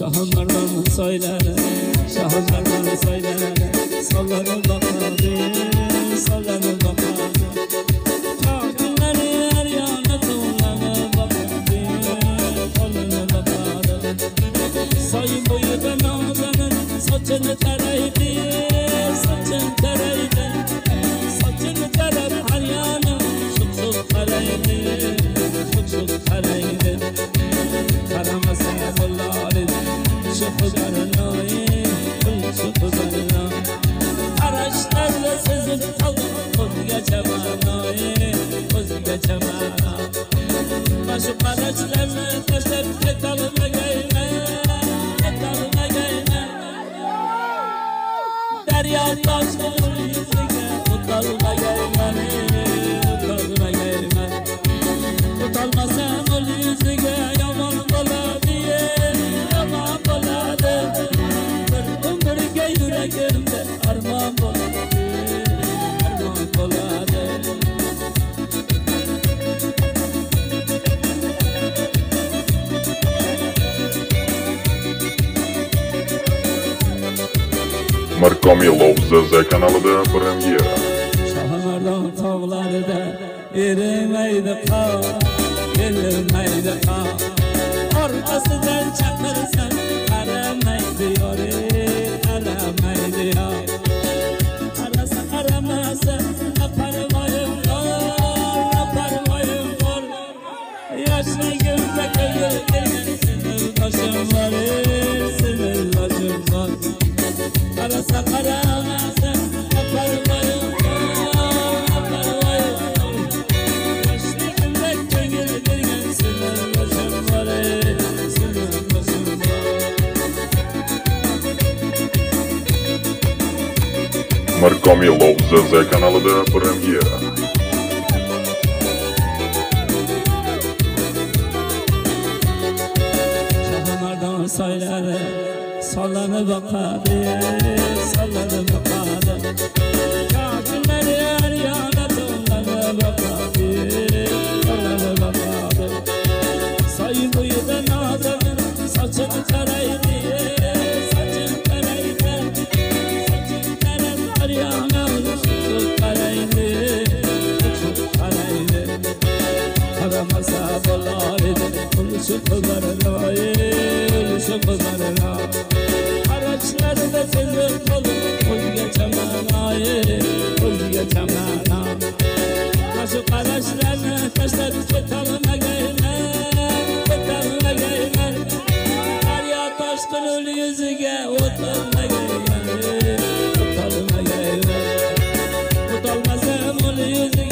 Şahınlardan söyler, şahınlardan söyler. Sallanır bakardı, sallanır bakardı. Katilleri her yana tuğlanır bakardı, koluna bakardı. Sayın boyu ben ağzının saçını tereydi, saçını tereydi. Saçını terer her yana, şık şık tereydi, şık şık tereydi. Karamasaya kolları, şık zarınayı, şık zarınayı. Araçlarla sızıp kaldım, koz geçemanayı, koz geçemanayı. Başı araçlarla taşlar ketalına geyme, ketalına geyme. Derya taşlar yüzüge, utalına geyme, utalına geyme. Utalmasan ol yüzüge, yaman boladı, yaman boladı. Bir ömürge yüreğimde armağan boladı, armağan boladı. Markomilov ZZ kanalida premyera. Şahlardan tağlarda erimeydi kar, erimeydi kar. Arkasından çakırsan aramaydı yore, aramaydı ya. Arasa aramasa aparmayım var, aparmayım var. Yaşlıyımda köyürken sinir taşım var, sinir taşım var. Arasa aramasa aparmayım var, aparmayım var. Yaşlıyımda köyürken sinir taşım var, sinir taşım var. Markomilov ZZ kanalida premyera. Şahlardan söyler, sallanır bakardı, sallanır bakardı. Katilleri her yana tuğlanır bakardı, tuğlanır bakardı. Sayın boyundan ağzının saçını taraydı, saçını taraydı. Saçını taraydı her yana, şık taraydı, şık taraydı. Karamasa bolardı, konuşup kızarına, konuşup kızarına. Araçları da sızıp olup, koz geçemem, koz geçemem. Aşık araçlarını taşları ketalına geyme, ketalına geyme. Derya taşkın ölü yüzüge, utalına geyme, utalına geyme. Utalmasam ölü yüzüge.